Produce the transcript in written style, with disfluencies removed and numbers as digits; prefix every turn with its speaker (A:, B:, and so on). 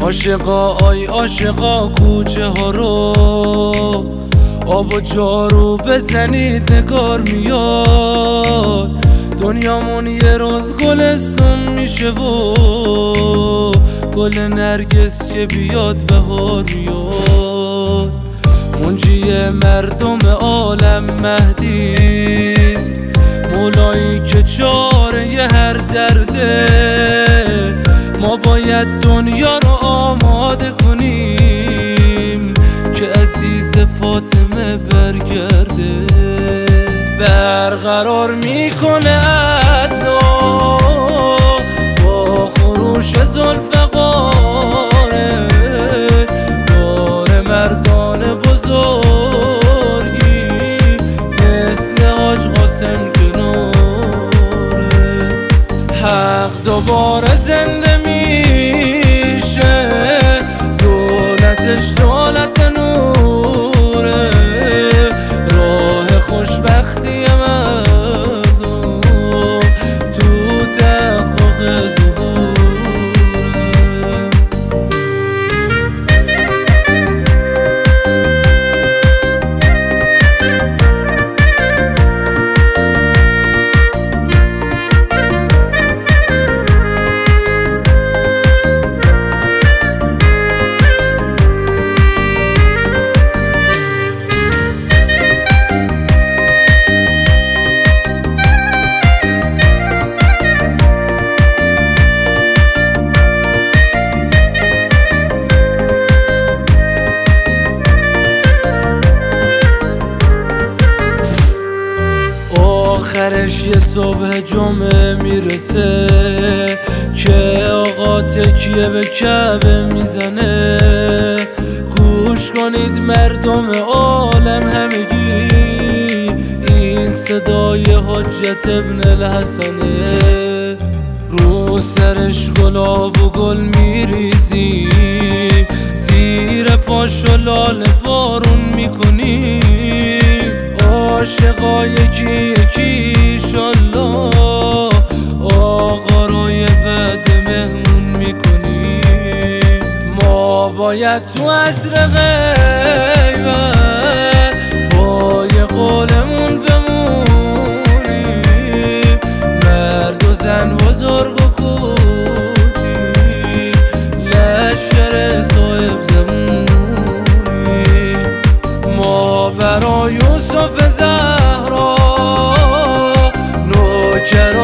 A: عاشقا آی عاشقا کوچه ها رو آب و جارو بزنید نگار میاد. دنیامون یه روز گلستون میشه و گل نرگس که بیاد بهار میاد. منجی مردم عالم مهدیست، مولایی که چاره هر درده. ما باید دنیا رو آماده کنیم که عزیز فاطمه برگرده. برقرار میکنه عدلا با خروش ذوالفقاره، دار مردان بزرگی مثل حاج قاسم کناره. حق دوباره زنده میشه، دولتش دولت نوره. راه خوشبختی مردم تو تحقق ظهوره. آخرش یه صبح جمعه میرسه که آقا تکیه به کعبه میزنه. گوش کنید مردم عالم همگی، این صدای حجت ابن الحسنه. رو سرش گلاب و گل میریزیم، زیر پاشو لاله بارون میکنیم. عاشقا یکی یکی ایشالله آقا رو یه وعده مهمون میکنیم. ما باید تو عصر غیبت پای قولمون بمونیم. مرد و زن بزرگ و کوچی لشکر صاحب زمونیم. ما برای یوسف زهرا نوکر